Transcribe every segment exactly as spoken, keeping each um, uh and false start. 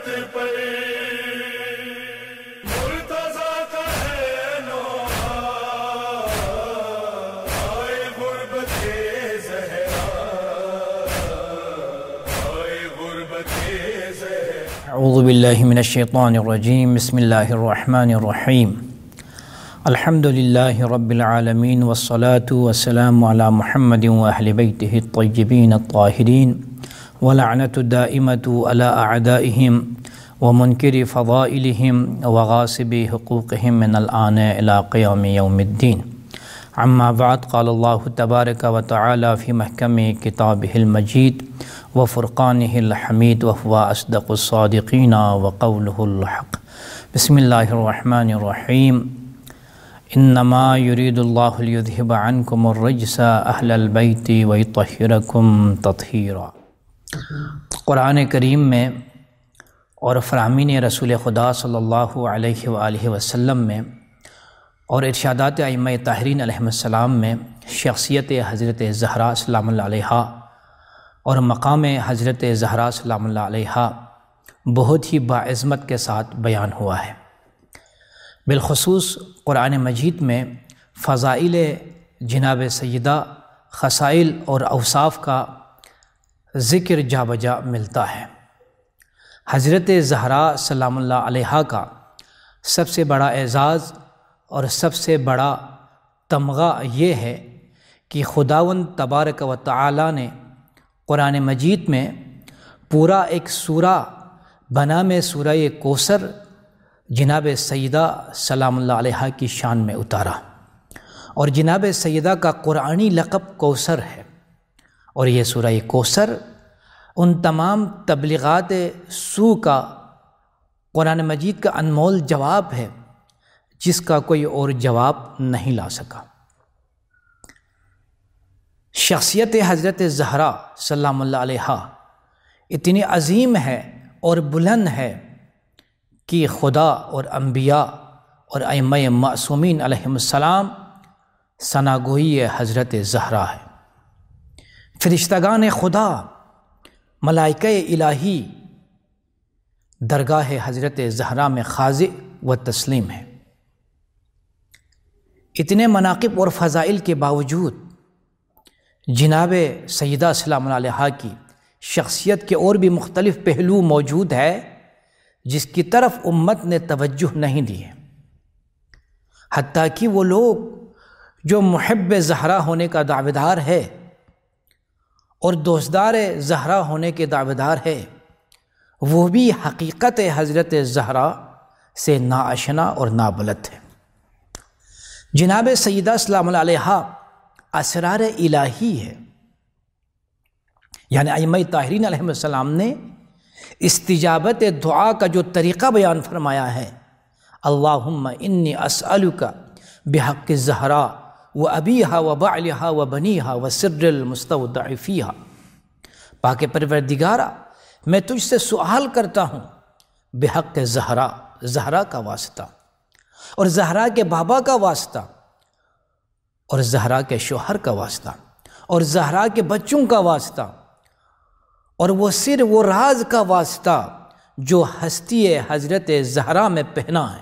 غربت پر مرتضی کا ہے نوحہ، آئے غربت زہرا، آئے غربت زہرا۔ اعوذ باللہ من الشیطان الرجیم، بسم اللہ الرحمن الرحیم۔ الحمد للہ رب العالمین والصلاة والسلام علی محمد واہل بیتہ الطیبین الطاہرین ولعنۃ الدائمۃ علی اعدائہم ومنکر فضائلہم وغاصب حقوقہم من الآن الی قیام یوم الدین۔ اما بعد، قال اللہ تبارک و تعالی فی محکم کتابہ المجید وفرقانہ الحمید وہو اصدق الصادقین وقولہ الحق۔ بسم اللہ الرحمن الرحیم۔ انما یرید اللہ لیذہب عنکم الرجس اہل البیت ویطہرکم تطہیرا۔ قرآن کریم میں اور فرامین رسول خدا صلی اللہ علیہ وآلہ وسلم میں اور ارشادات ائمہ طاہرین علیہ السلام میں شخصیت حضرت زہرا سلام اللہ علیہا اور مقام حضرت زہرا سلام اللہ علیہا بہت ہی باعظمت کے ساتھ بیان ہوا ہے۔ بالخصوص قرآن مجید میں فضائل جناب سیدہ، خصائل اور اوصاف کا ذکر جا بجا ملتا ہے۔ حضرت زہرا سلام اللہ علیہا کا سب سے بڑا اعزاز اور سب سے بڑا تمغہ یہ ہے کہ خداوند تبارک و تعالی نے قرآن مجید میں پورا ایک سورہ بنام سورہ کوثر جناب سیدہ سلام اللہ علیہا کی شان میں اتارا، اور جناب سیدہ کا قرآنی لقب کوثر ہے، اور یہ سورہ کوثر ان تمام تبلیغات سو کا قرآن مجید کا انمول جواب ہے جس کا کوئی اور جواب نہیں لا سکا۔ شخصیت حضرت زہرا سلام اللہ علیہا اتنی عظیم ہے اور بلند ہے کہ خدا اور انبیاء اور ائمہ معصومین علیہم السلام ثناگوئی حضرت زہرا ہے۔ فرشتگان خدا، ملائکہ الہی درگاہ حضرت زہرا میں خاضع و تسلیم ہے۔ اتنے مناقب اور فضائل کے باوجود جناب سیدہ سلام اللہ علیہا کی شخصیت کے اور بھی مختلف پہلو موجود ہے جس کی طرف امت نے توجہ نہیں دی ہے، حتیٰ کہ وہ لوگ جو محب زہرا ہونے کا دعویدار ہے اور دوستدار زہرا ہونے کے دعویدار ہے، وہ بھی حقیقت حضرت زہرا سے ناآشنا اور نابلد ہے۔ جناب سیدہ سلام اللہ علیہا اسرار الہی ہے، یعنی ائمہ طاہرین علیہ السلام نے استجابت دعا کا جو طریقہ بیان فرمایا ہے، اللہم انی اسألک بحق الزہرا و ابیہا و بعلہا و بنیہا و سر المستودع فیہا، پاک پروردگارا میں تجھ سے سوال کرتا ہوں بحق زہرا، زہرا کا واسطہ اور زہرا کے بابا کا واسطہ اور زہرا کے شوہر کا واسطہ اور زہرا کے بچوں کا واسطہ اور وہ سر وہ راز کا واسطہ جو ہستی حضرت زہرا میں پہنا ہے۔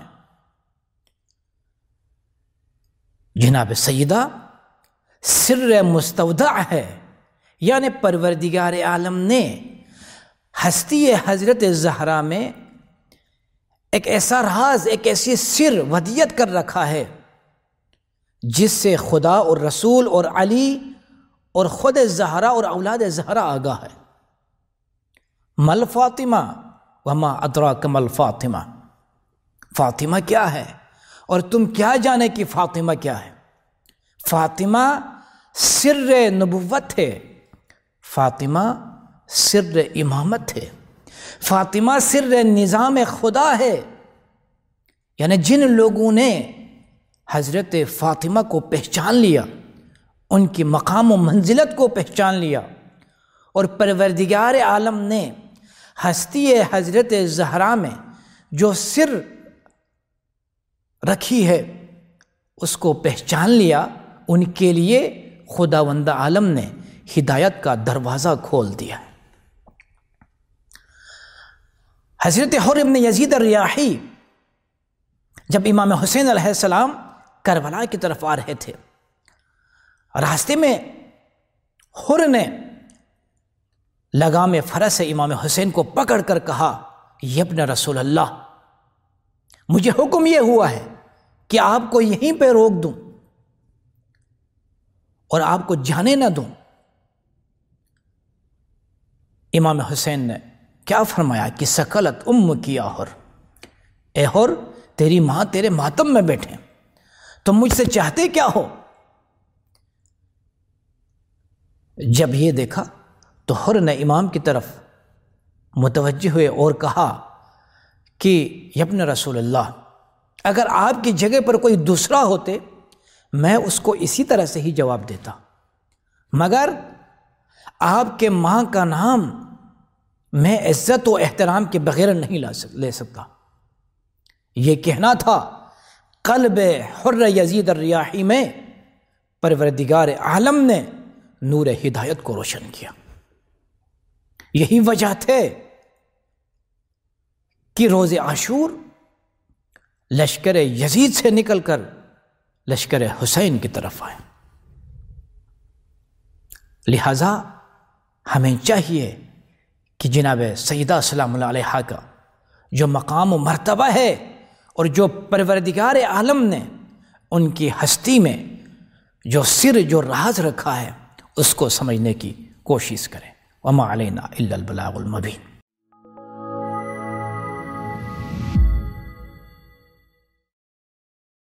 جناب سیدہ سر مستودع ہے، یعنی پروردگار عالم نے ہستی حضرت زہرا میں ایک ایسا راز، ایک ایسی سر ودیت کر رکھا ہے جس سے خدا اور رسول اور علی اور خود زہرا اور اولاد زہرا آگاہ ہے۔ مل فاطمہ وما ادراک مل فاطمہ، فاطمہ کیا ہے اور تم کیا جانے کہ فاطمہ کیا ہے؟ فاطمہ سر نبوت ہے، فاطمہ سر امامت ہے، فاطمہ سر نظام خدا ہے۔ یعنی جن لوگوں نے حضرت فاطمہ کو پہچان لیا، ان کی مقام و منزلت کو پہچان لیا، اور پروردگار عالم نے ہستی حضرت زہرا میں جو سر رکھی ہے اس کو پہچان لیا، ان کے لیے خداوند عالم نے ہدایت کا دروازہ کھول دیا ہے۔ حضرت حر ابن یزید الریاحی جب امام حسین علیہ السلام کربلا کی طرف آ رہے تھے، راستے میں حر نے لگام فرس امام حسین کو پکڑ کر کہا، ابن رسول اللہ، مجھے حکم یہ ہوا ہے کہ آپ کو یہیں پہ روک دوں اور آپ کو جانے نہ دوں۔ امام حسین نے کیا فرمایا کہ سکلت ام کی یا حر، اے حر تیری ماں تیرے ماتم میں بیٹھے، تم مجھ سے چاہتے کیا ہو؟ جب یہ دیکھا تو حر نے امام کی طرف متوجہ ہوئے اور کہا کہ ابن رسول اللہ، اگر آپ کی جگہ پر کوئی دوسرا ہوتے میں اس کو اسی طرح سے ہی جواب دیتا، مگر آپ کے ماں کا نام میں عزت و احترام کے بغیر نہیں لے سکتا۔ یہ کہنا تھا قلب حر یزید الریاحی میں پروردگار عالم نے نور ہدایت کو روشن کیا۔ یہی وجہ تھے کہ روز عاشور لشکر یزید سے نکل کر لشکر حسین کی طرف آئے۔ لہذا ہمیں چاہیے کہ جناب سیدہ سلام اللہ علیہا کا جو مقام و مرتبہ ہے اور جو پروردگار عالم نے ان کی ہستی میں جو سر جو راز رکھا ہے اس کو سمجھنے کی کوشش کریں۔ وما علینا الا البلاغ المبین۔